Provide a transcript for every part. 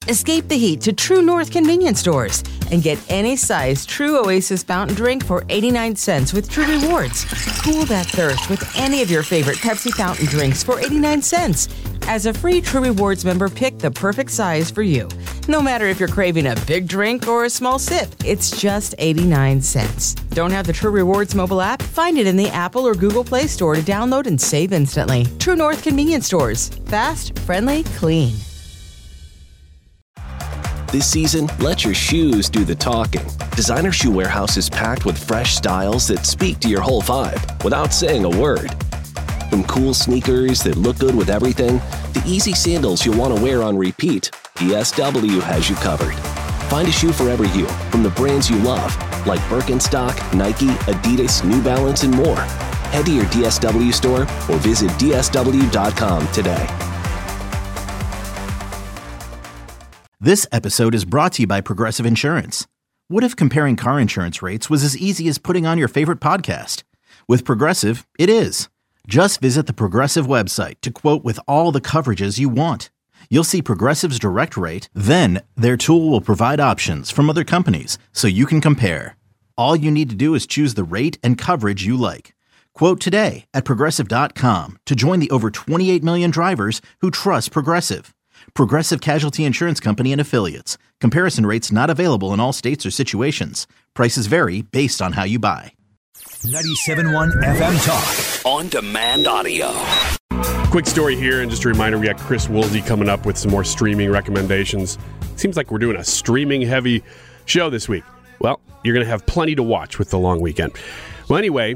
Escape the heat to True North convenience stores and get any size True Oasis fountain drink for 89 cents with True Rewards. Cool that thirst with any of your favorite Pepsi fountain drinks for 89 cents. As a free True Rewards member, pick the perfect size for you. No matter if you're craving a big drink or a small sip, it's just 89 cents. Don't have the True Rewards mobile app? Find it in the Apple or Google Play Store to download and save instantly. True North convenience stores. Fast, friendly, clean. This season, let your shoes do the talking. Designer Shoe Warehouse is packed with fresh styles that speak to your whole vibe without saying a word. From cool sneakers that look good with everything, to easy sandals you'll want to wear on repeat, DSW has you covered. Find a shoe for every you from the brands you love, like Birkenstock, Nike, Adidas, New Balance, and more. Head to your DSW store or visit DSW.com today. This episode is brought to you by Progressive Insurance. What if comparing car insurance rates was as easy as putting on your favorite podcast? With Progressive, it is. Just visit the Progressive website to quote with all the coverages you want. You'll see Progressive's direct rate, then their tool will provide options from other companies so you can compare. All you need to do is choose the rate and coverage you like. Quote today at Progressive.com to join the over 28 million drivers who trust Progressive. Progressive Casualty Insurance Company and Affiliates. Comparison rates not available in all states or situations. Prices vary based on how you buy. 97.1 FM Talk. On demand audio. Quick story here, and just a reminder, we got Chris Woolsey coming up with some more streaming recommendations. Seems like we're doing a streaming-heavy show this week. Well, you're going to have plenty to watch with the long weekend. Well, anyway,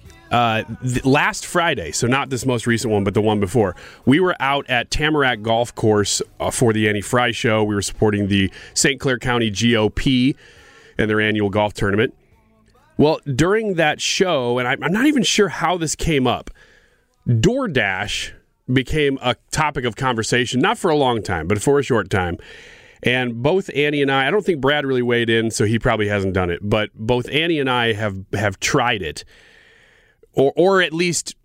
last Friday, so not this most recent one, but the one before, we were out at Tamarack Golf Course for the Annie Fry Show. We were supporting the St. Clair County GOP and their annual golf tournament. Well, during that show, and I'm not even sure how this came up, DoorDash became a topic of conversation, not for a long time, but for a short time. And both Annie and I don't think Brad really weighed in, so he probably hasn't done it, but both Annie and I have tried it, or at least,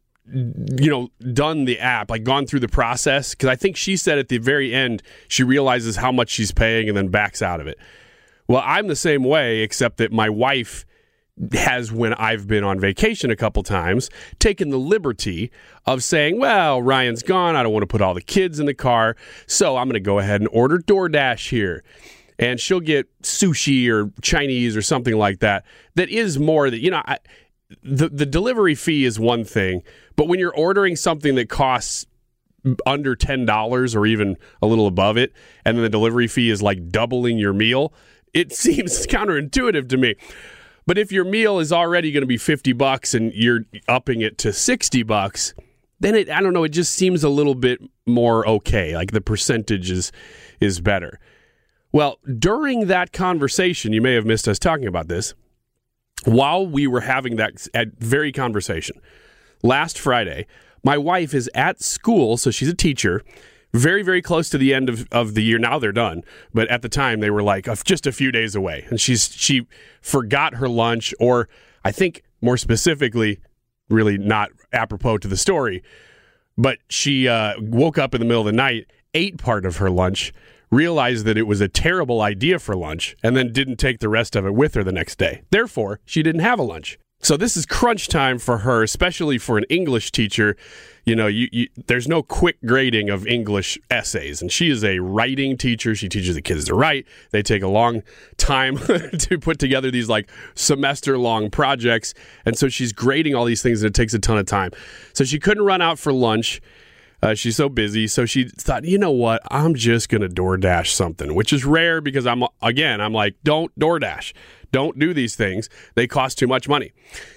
done the app, like gone through the process, because I think she said at the very end, she realizes how much she's paying and then backs out of it. Well, I'm the same way, except that my wife has, when I've been on vacation a couple times, taken the liberty of saying, well, Ryan's gone. I don't want to put all the kids in the car, so I'm going to go ahead and order DoorDash here. And she'll get sushi or Chinese or something like that. That is more that, the delivery fee is one thing, but when you're ordering something that costs under $10 or even a little above it, and then the delivery fee is like doubling your meal, it seems counterintuitive to me. But if your meal is already going to be $50 and you're upping it to $60, then it just seems a little bit more okay. Like the percentage is better. Well, during that conversation, you may have missed us talking about this, while we were having that very conversation, last Friday, my wife is at school, so she's a teacher, very, very close to the end of the year. Now they're done, but at the time they were like just a few days away. And she forgot her lunch, or I think more specifically, really not apropos to the story, but she woke up in the middle of the night, ate part of her lunch, realized that it was a terrible idea for lunch, and then didn't take the rest of it with her the next day. Therefore, she didn't have a lunch. So this is crunch time for her, especially for an English teacher. There's no quick grading of English essays, and she is a writing teacher. She teaches the kids to write. They take a long time to put together these like semester-long projects, and so she's grading all these things, and it takes a ton of time. So she couldn't run out for lunch. She's so busy, so she thought, you know what, I'm just going to DoorDash something, which is rare because I'm like, don't DoorDash. Don't do these things. They cost too much money.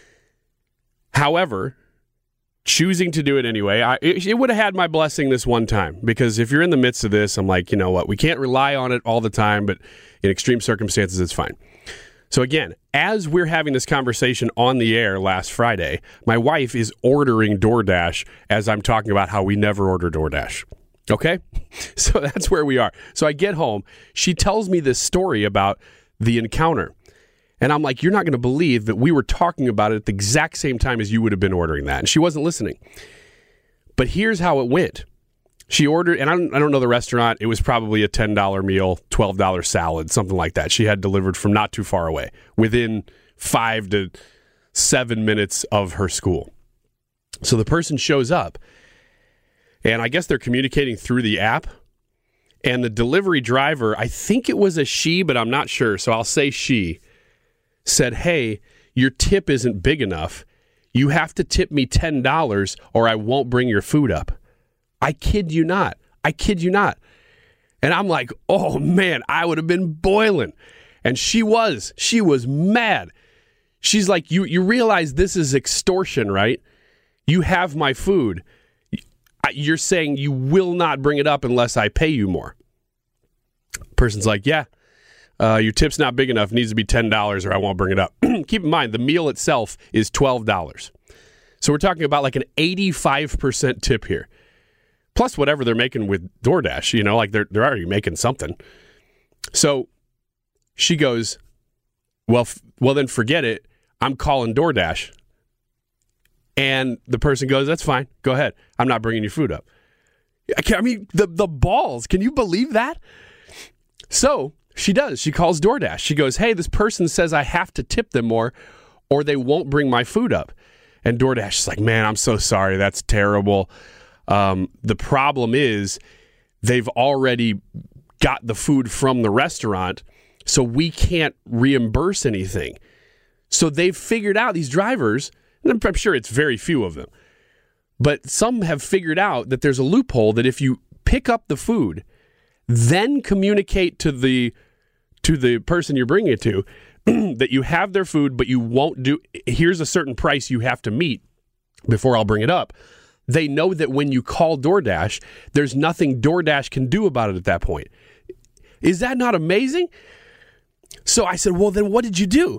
However, choosing to do it anyway, it would have had my blessing this one time, because if you're in the midst of this, I'm like, you know what, we can't rely on it all the time, but in extreme circumstances, it's fine. So again, as we're having this conversation on the air last Friday, my wife is ordering DoorDash as I'm talking about how we never order DoorDash. Okay? So that's where we are. So I get home. She tells me this story about the encounter. And I'm like, you're not going to believe that we were talking about it at the exact same time as you would have been ordering that. And she wasn't listening. But here's how it went. She ordered, and I don't know the restaurant. It was probably a $10 meal, $12 salad, something like that. She had delivered from not too far away, within 5 to 7 minutes of her school. So the person shows up, and I guess they're communicating through the app. And the delivery driver, I think it was a she, but I'm not sure, so I'll say she, said, hey, your tip isn't big enough. You have to tip me $10 or I won't bring your food up. I kid you not. And I'm like, oh, man, I would have been boiling. And she was mad. She's like, you realize this is extortion, right? You have my food. You're saying you will not bring it up unless I pay you more. Person's like, yeah, your tip's not big enough. It needs to be $10 or I won't bring it up. Keep in mind, the meal itself is $12. So we're talking about like an 85% tip here. Plus whatever they're making with DoorDash, like they're already making something. So she goes, well, then forget it. I'm calling DoorDash. And the person goes, that's fine. Go ahead. I'm not bringing your food up. I mean, the balls. Can you believe that? So she does. She calls DoorDash. She goes, hey, this person says I have to tip them more or they won't bring my food up. And DoorDash is like, man, I'm so sorry. That's terrible. The problem is they've already got the food from the restaurant, so we can't reimburse anything. So they've figured out, these drivers, and I'm sure it's very few of them, but some have figured out that there's a loophole that if you pick up the food, then communicate to the person you're bringing it to that you have their food, but you won't do, here's a certain price you have to meet before I'll bring it up. They know that when you call DoorDash, there's nothing DoorDash can do about it at that point. Is that not amazing? So I said, well, then what did you do?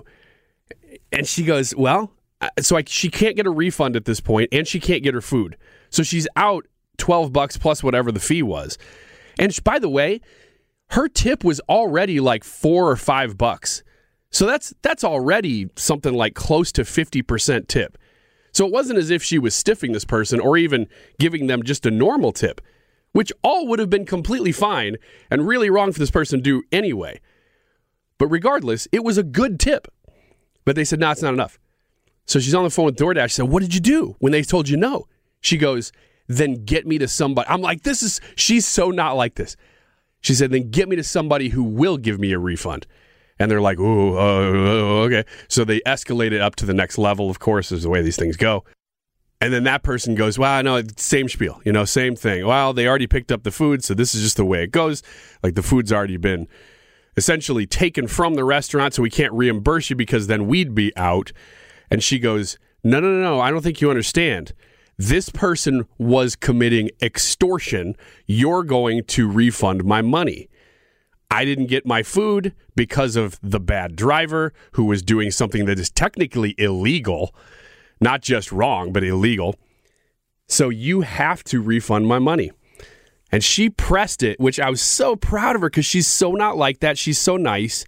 And she goes, well, she can't get a refund at this point, and she can't get her food. So she's out $12 plus whatever the fee was. And by the way, her tip was already like $4 or $5. So that's already something like close to 50% tip. So it wasn't as if she was stiffing this person or even giving them just a normal tip, which all would have been completely fine and really wrong for this person to do anyway. But regardless, it was a good tip. But they said, no, it's not enough. So she's on the phone with DoorDash. She said, what did you do when they told you no? She goes, then get me to somebody. I'm like, she's so not like this. She said, then get me to somebody who will give me a refund. And they're like, ooh, okay. So they escalate it up to the next level, of course, is the way these things go. And then that person goes, well, no, same spiel, same thing. Well, they already picked up the food, so this is just the way it goes. Like the food's already been essentially taken from the restaurant, so we can't reimburse you because then we'd be out. And she goes, no, I don't think you understand. This person was committing extortion. You're going to refund my money. I didn't get my food because of the bad driver who was doing something that is technically illegal, not just wrong, but illegal. So you have to refund my money. And she pressed it, which I was so proud of her because she's so not like that. She's so nice.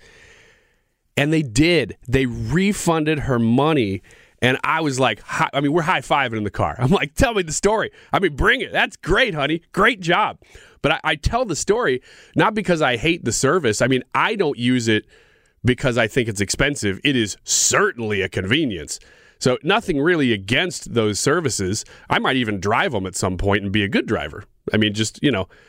And they did. They refunded her money. And I was like, we're high-fiving in the car. I'm like, tell me the story. Bring it. That's great, honey. Great job. But I tell the story not because I hate the service. I don't use it because I think it's expensive. It is certainly a convenience. So nothing really against those services. I might even drive them at some point and be a good driver. Just,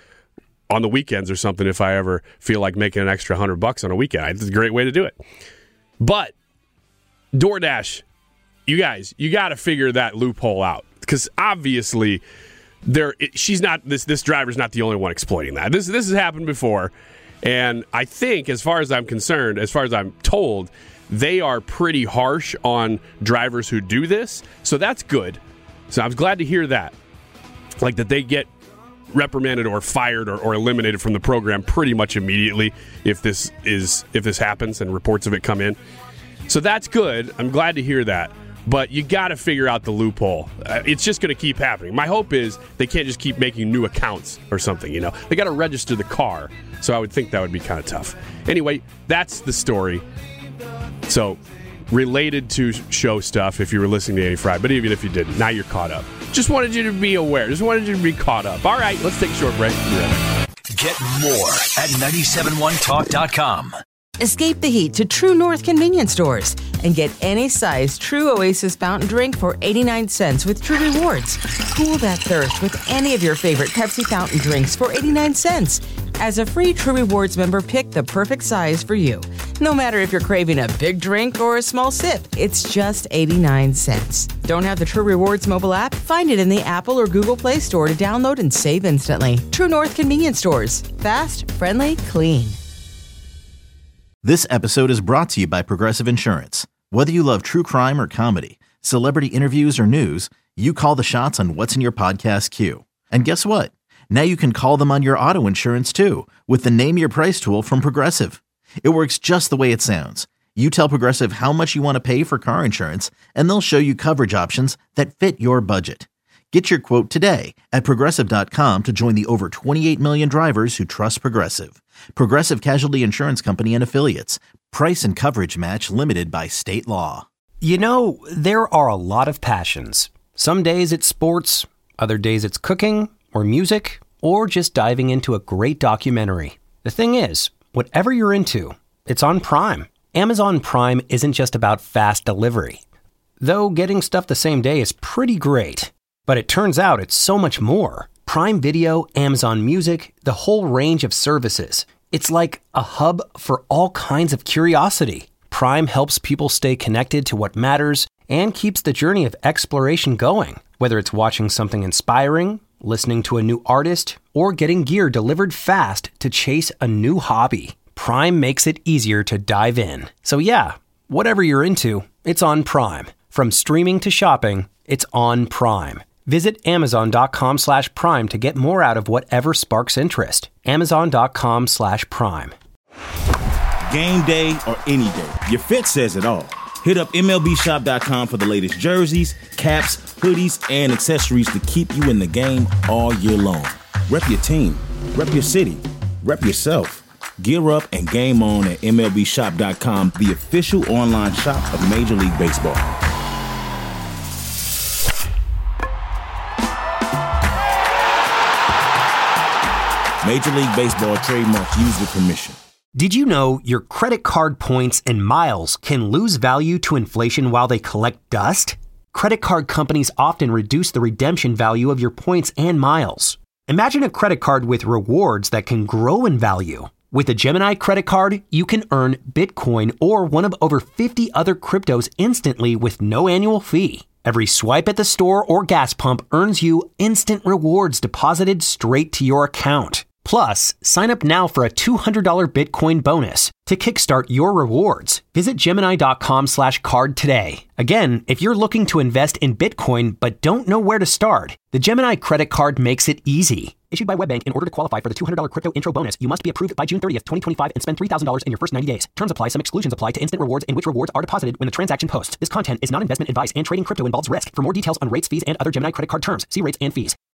on the weekends or something if I ever feel like making an extra $100 on a weekend. It's a great way to do it. But DoorDash, you guys, you got to figure that loophole out because obviously this driver's not the only one exploiting that. This has happened before, and I think as far as I'm concerned, as far as I'm told, they are pretty harsh on drivers who do this. So that's good. So I was glad to hear that, like that they get reprimanded or fired or eliminated from the program pretty much immediately if this happens and reports of it come in. So that's good. I'm glad to hear that. But you got to figure out the loophole. It's just going to keep happening. My hope is they can't just keep making new accounts or something, They got to register the car. So I would think that would be kind of tough. Anyway, that's the story. So related to show stuff if you were listening to Annie Fry, but even if you didn't, now you're caught up. Just wanted you to be aware. Just wanted you to be caught up. All right, let's take a short break. Get more at 971talk.com. Escape the heat to True North convenience stores and get any size True Oasis fountain drink for 89 cents with True Rewards. Cool that thirst with any of your favorite Pepsi fountain drinks for 89 cents. As a free True Rewards member, pick the perfect size for you. No matter if you're craving a big drink or a small sip, it's just 89 cents. Don't have the True Rewards mobile app? Find it in the Apple or Google Play Store to download and save instantly. True North convenience stores. Fast, friendly, clean. This episode is brought to you by Progressive Insurance. Whether you love true crime or comedy, celebrity interviews or news, you call the shots on what's in your podcast queue. And guess what? Now you can call them on your auto insurance too with the Name Your Price tool from Progressive. It works just the way it sounds. You tell Progressive how much you want to pay for car insurance, and they'll show you coverage options that fit your budget. Get your quote today at Progressive.com to join the over 28 million drivers who trust Progressive. Progressive Casualty Insurance Company and Affiliates. Price and coverage match limited by state law. You know, there are a lot of passions. Some days it's sports, other days it's cooking or music, or just diving into a great documentary. The thing is, whatever you're into, it's on Prime. Amazon Prime isn't just about fast delivery. Though getting stuff the same day is pretty great. But it turns out it's so much more. Prime Video, Amazon Music, the whole range of services. It's like a hub for all kinds of curiosity. Prime helps people stay connected to what matters and keeps the journey of exploration going. Whether it's watching something inspiring, listening to a new artist, or getting gear delivered fast to chase a new hobby, Prime makes it easier to dive in. So yeah, whatever you're into, it's on Prime. From streaming to shopping, it's on Prime. Visit Amazon.com/Prime to get more out of whatever sparks interest. Amazon.com/Prime. Game day or any day, your fit says it all. Hit up MLBshop.com for the latest jerseys, caps, hoodies, and accessories to keep you in the game all year long. Rep your team, rep your city, rep yourself. Gear up and game on at MLBshop.com, the official online shop of Major League Baseball. Major League Baseball trademarks used with permission. Did you know your credit card points and miles can lose value to inflation while they collect dust? Credit card companies often reduce the redemption value of your points and miles. Imagine a credit card with rewards that can grow in value. With a Gemini credit card, you can earn Bitcoin or one of over 50 other cryptos instantly with no annual fee. Every swipe at the store or gas pump earns you instant rewards deposited straight to your account. Plus, sign up now for a $200 Bitcoin bonus to kickstart your rewards. Visit Gemini.com/card today. Again, if you're looking to invest in Bitcoin but don't know where to start, the Gemini credit card makes it easy. Issued by WebBank, in order to qualify for the $200 crypto intro bonus, you must be approved by June 30th, 2025 and spend $3,000 in your first 90 days. Terms apply. Some exclusions apply to instant rewards in which rewards are deposited when the transaction posts. This content is not investment advice and trading crypto involves risk. For more details on rates, fees, and other Gemini credit card terms, see rates and fees.